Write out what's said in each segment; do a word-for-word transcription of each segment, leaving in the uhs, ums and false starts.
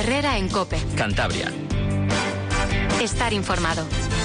Herrera en COPE. Cantabria. Estar informado.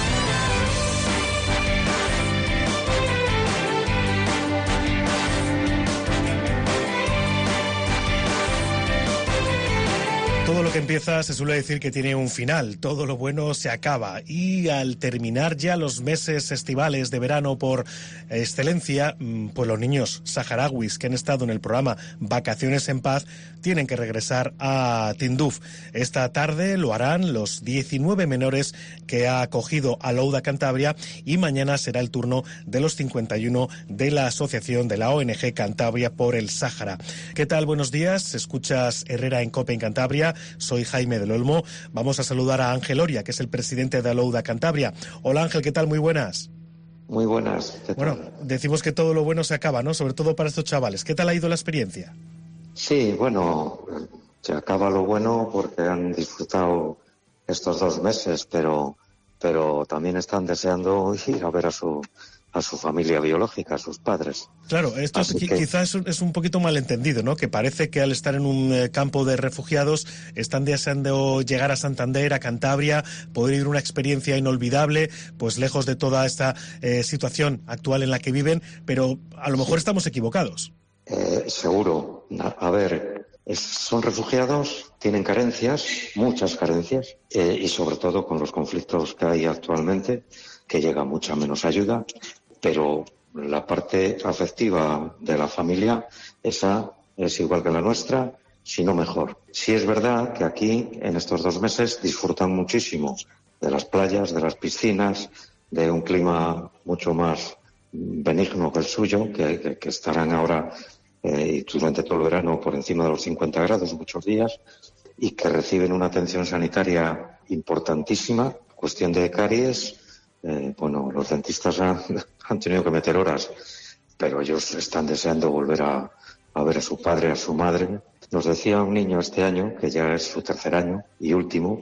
Todo lo que empieza se suele decir que tiene un final, todo lo bueno se acaba, y al terminar ya los meses estivales de verano por excelencia, pues los niños saharauis que han estado en el programa Vacaciones en Paz tienen que regresar a Tinduf. Esta tarde lo harán los diecinueve menores que ha acogido Alouda Cantabria, y mañana será el turno de los cincuenta y uno de la asociación de la O N G Cantabria por el Sáhara. ¿Qué tal? Buenos días, escuchas Herrera en COPE en Cantabria. Soy Jaime del Olmo. Vamos a saludar a Ángel Oria, que es el presidente de Alouda Cantabria. Hola Ángel, ¿qué tal? Muy buenas. Muy buenas. ¿Qué tal? Bueno, decimos que todo lo bueno se acaba, ¿no? Sobre todo para estos chavales. ¿Qué tal ha ido la experiencia? Sí, bueno, se acaba lo bueno porque han disfrutado estos dos meses, pero, pero también están deseando ir a ver a su... a su familia biológica, a sus padres. Claro, esto es, que... quizás es un poquito malentendido, ¿no? Que parece que al estar en un eh, campo de refugiados están deseando llegar a Santander, a Cantabria, poder vivir una experiencia inolvidable, pues lejos de toda esta eh, situación actual en la que viven, pero a lo mejor sí. Estamos equivocados. Eh, seguro. A, a ver, es, son refugiados, tienen carencias, muchas carencias, eh, y sobre todo con los conflictos que hay actualmente, que llega mucha menos ayuda, pero la parte afectiva de la familia, esa es igual que la nuestra, si no mejor. Sí es verdad que aquí, en estos dos meses, disfrutan muchísimo de las playas, de las piscinas, de un clima mucho más benigno que el suyo, que, que, que estarán ahora eh, durante todo el verano por encima de los cincuenta grados muchos días, y que reciben una atención sanitaria importantísima, cuestión de caries. Eh, bueno, los dentistas han, han tenido que meter horas, pero ellos están deseando volver a, a ver a su padre, a su madre. Nos decía un niño este año, que ya es su tercer año y último,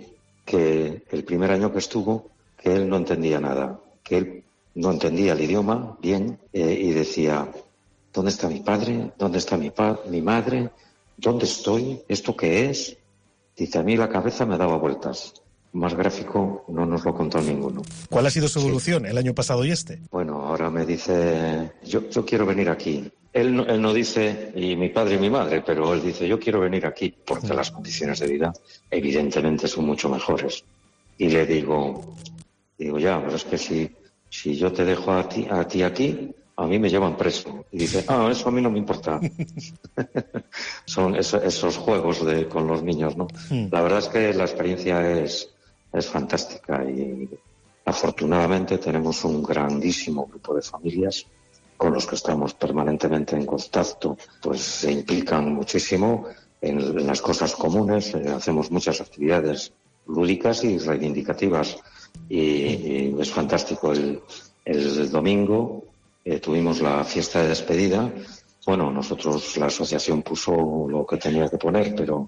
que el primer año que estuvo, que él no entendía nada, que él no entendía el idioma bien, eh, y decía, ¿dónde está mi padre? ¿Dónde está mi, pa- mi madre? ¿Dónde estoy? ¿Esto qué es? Dice, a mí la cabeza me daba vueltas. Más gráfico no nos lo contó ninguno. ¿Cuál ha sido su evolución sí. el año pasado y este? Bueno, ahora me dice, yo, yo quiero venir aquí. Él no, él no dice, y mi padre y mi madre, pero él dice, yo quiero venir aquí porque sí. las condiciones de vida evidentemente son mucho mejores. Y le digo, digo ya, pero es que si, si yo te dejo a ti, a ti aquí, a mí me llevan preso. Y dice, ah, eso a mí no me importa. Son eso, esos juegos de, con los niños, ¿no? Sí. La verdad es que la experiencia es... es fantástica y afortunadamente tenemos un grandísimo grupo de familias con los que estamos permanentemente en contacto, pues se implican muchísimo en, en las cosas comunes, eh, hacemos muchas actividades lúdicas y reivindicativas y, y es fantástico. El, el domingo eh, tuvimos la fiesta de despedida. Bueno, nosotros, la asociación puso lo que tenía que poner, pero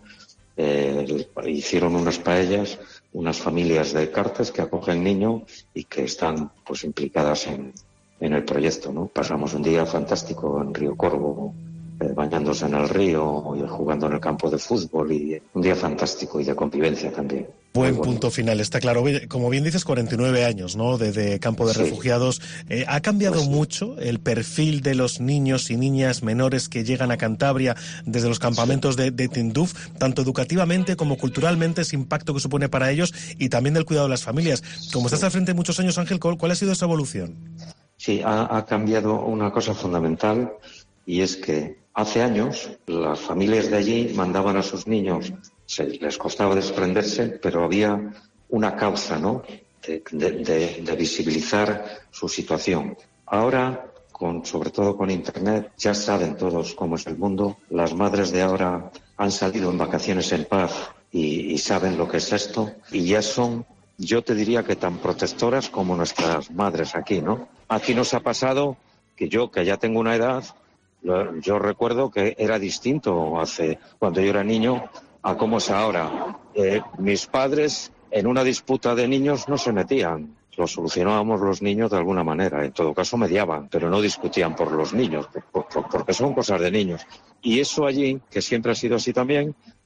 eh, hicieron unas paellas, unas familias de Cartes que acogen niños y que están pues implicadas en, en el proyecto, ¿no? Pasamos un día fantástico en Río Corvo, eh, bañándose en el río y jugando en el campo de fútbol, y un día fantástico y de convivencia también. Buen punto final, está claro. Como bien dices, cuarenta y nueve años, ¿no?, de, de campo de sí. refugiados. Eh, ¿Ha cambiado pues sí. mucho el perfil de los niños y niñas menores que llegan a Cantabria desde los campamentos sí. de, de Tinduf, tanto educativamente como culturalmente, ese impacto que supone para ellos y también del cuidado de las familias? Como sí. estás al frente de muchos años, Ángel, ¿cuál ha sido esa evolución? Sí, ha, ha cambiado una cosa fundamental, y es que hace años las familias de allí mandaban a sus niños, se les costaba desprenderse, pero había una causa, ¿no?, de, de, de, de visibilizar su situación. Ahora, con, sobre todo con Internet, ya saben todos cómo es el mundo. Las madres de ahora han salido en vacaciones en paz y, y saben lo que es esto, y ya son, yo te diría que tan protectoras como nuestras madres aquí, ¿no? Aquí nos ha pasado que yo, que ya tengo una edad, yo recuerdo que era distinto hace, cuando yo era niño, a cómo es ahora. Eh, mis padres en una disputa de niños no se metían, lo solucionábamos los niños de alguna manera, en todo caso mediaban, pero no discutían por los niños, por, por, porque son cosas de niños. Y eso allí, que siempre ha sido así también,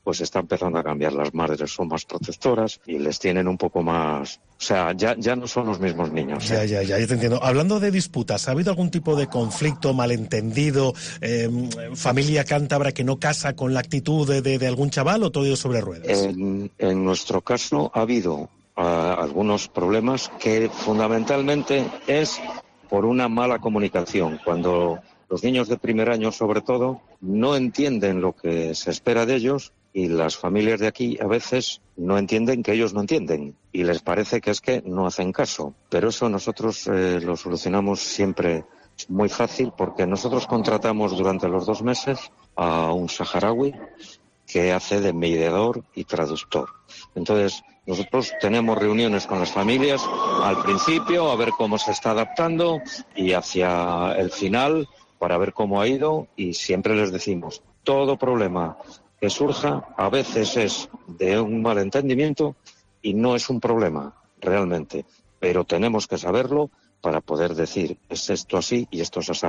pues está empezando a cambiar. Las madres son más protectoras y les tienen un poco más... O sea, ya, ya no son los mismos niños. Ya, ¿eh? ya, ya, ya te entiendo. Hablando de disputas, ¿ha habido algún tipo de conflicto, malentendido, eh, familia cántabra que no casa con la actitud de, de, de algún chaval o todo sobre ruedas? En, en nuestro caso ha habido uh, algunos problemas que fundamentalmente es por una mala comunicación. Cuando los niños de primer año, sobre todo, no entienden lo que se espera de ellos, y las familias de aquí a veces no entienden que ellos no entienden y les parece que es que no hacen caso. Pero eso nosotros eh, lo solucionamos siempre muy fácil, porque nosotros contratamos durante los dos meses a un saharaui que hace de mediador y traductor. Entonces, nosotros tenemos reuniones con las familias al principio a ver cómo se está adaptando y hacia el final para ver cómo ha ido, y siempre les decimos, todo problema que surja a veces es de un malentendimiento y no es un problema realmente, pero tenemos que saberlo para poder decir, es esto así y esto es así.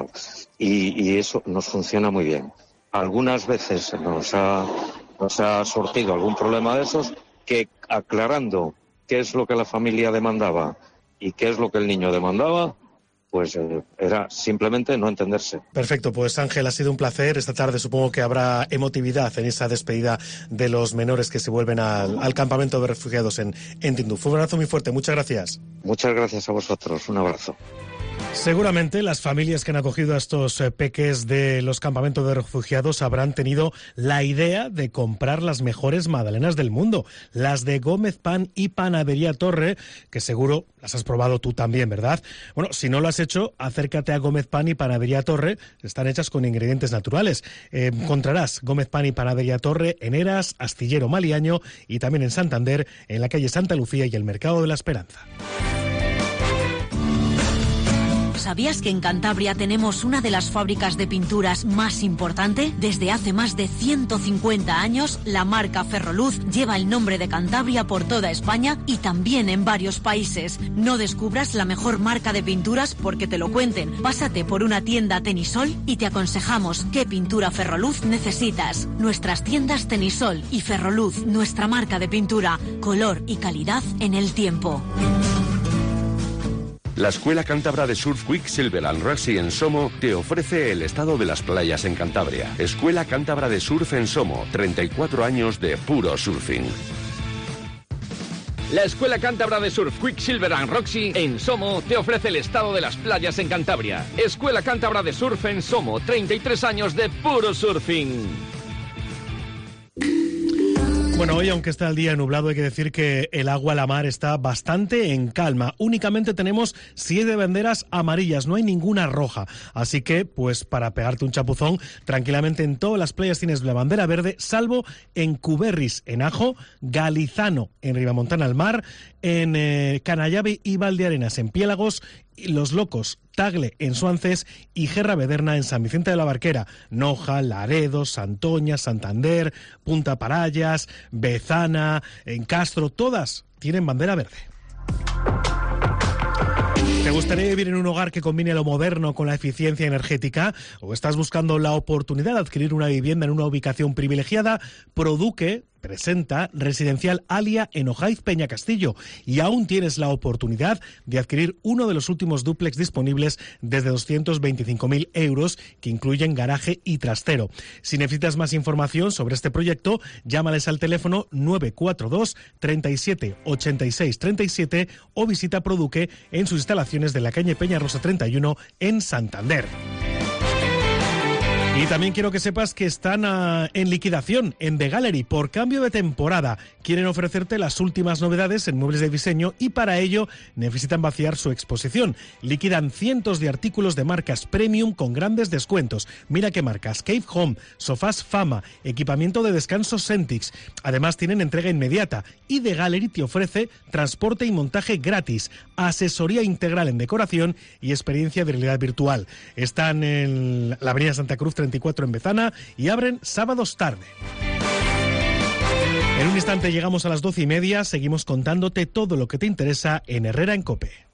Y, y eso nos funciona muy bien. Algunas veces nos ha, nos ha surgido algún problema de esos que, aclarando qué es lo que la familia demandaba y qué es lo que el niño demandaba, pues eh, era simplemente no entenderse. Perfecto, pues Ángel, ha sido un placer. Esta tarde supongo que habrá emotividad en esa despedida de los menores que se vuelven al, al campamento de refugiados en, en Tinduf. Un abrazo muy fuerte, muchas gracias. Muchas gracias a vosotros, un abrazo. Seguramente las familias que han acogido a estos peques de los campamentos de refugiados habrán tenido la idea de comprar las mejores magdalenas del mundo, las de Gómez Pan y Panadería Torre, que seguro las has probado tú también, ¿verdad? Bueno, si no lo has hecho, acércate a Gómez Pan y Panadería Torre, están hechas con ingredientes naturales. Eh, encontrarás Gómez Pan y Panadería Torre en Eras, Astillero Maliaño y también en Santander, en la calle Santa Lucía y el Mercado de la Esperanza. ¿Sabías que en Cantabria tenemos una de las fábricas de pinturas más importante? Desde hace más de ciento cincuenta años, la marca Ferroluz lleva el nombre de Cantabria por toda España y también en varios países. No descubras la mejor marca de pinturas porque te lo cuenten. Pásate por una tienda Tenisol y te aconsejamos qué pintura Ferroluz necesitas. Nuestras tiendas Tenisol y Ferroluz, nuestra marca de pintura, color y calidad en el tiempo. La Escuela Cántabra de Surf Quicksilver and Roxy en Somo te ofrece el estado de las playas en Cantabria. Escuela Cántabra de Surf en Somo, treinta y cuatro años de puro surfing. La Escuela Cántabra de Surf Quicksilver and Roxy en Somo te ofrece el estado de las playas en Cantabria. Escuela Cántabra de Surf en Somo, treinta y tres años de puro surfing. Bueno, hoy, aunque está el día nublado, hay que decir que el agua, la mar, está bastante en calma. Únicamente tenemos siete banderas amarillas, no hay ninguna roja. Así que, pues, para pegarte un chapuzón, tranquilamente en todas las playas tienes la bandera verde, salvo en Cuberris, en Ajo, Galizano, en Ribamontana al Mar, en eh, Canallabe y Valdearenas, en Piélagos, Los Locos, Tagle en Suances y Gerra Bederna en San Vicente de la Barquera, Noja, Laredo, Santoña, Santander, Punta Parayas, Bezana, en Castro, todas tienen bandera verde. ¿Te gustaría vivir en un hogar que combine lo moderno con la eficiencia energética? ¿O estás buscando la oportunidad de adquirir una vivienda en una ubicación privilegiada? Produque presenta Residencial Alia en Ojaiz Peñacastillo y aún tienes la oportunidad de adquirir uno de los últimos dúplex disponibles desde doscientos veinticinco mil euros que incluyen garaje y trastero. Si necesitas más información sobre este proyecto, llámales al teléfono nueve cuatro dos, treinta y siete, ochenta y seis, treinta y siete o visita Produque en sus instalaciones de la calle Peña Rosa treinta y uno en Santander. Y también quiero que sepas que están uh, en liquidación en The Gallery por cambio de temporada. Quieren ofrecerte las últimas novedades en muebles de diseño y para ello necesitan vaciar su exposición. Liquidan cientos de artículos de marcas premium con grandes descuentos. Mira qué marcas: Cave Home, Sofás Fama, equipamiento de descanso Sentix. Además tienen entrega inmediata y The Gallery te ofrece transporte y montaje gratis, asesoría integral en decoración y experiencia de realidad virtual. Están en la avenida Santa Cruz treinta y cuatro en Bezana y abren sábados tarde. En un instante llegamos a las doce y media, seguimos contándote todo lo que te interesa en Herrera en COPE.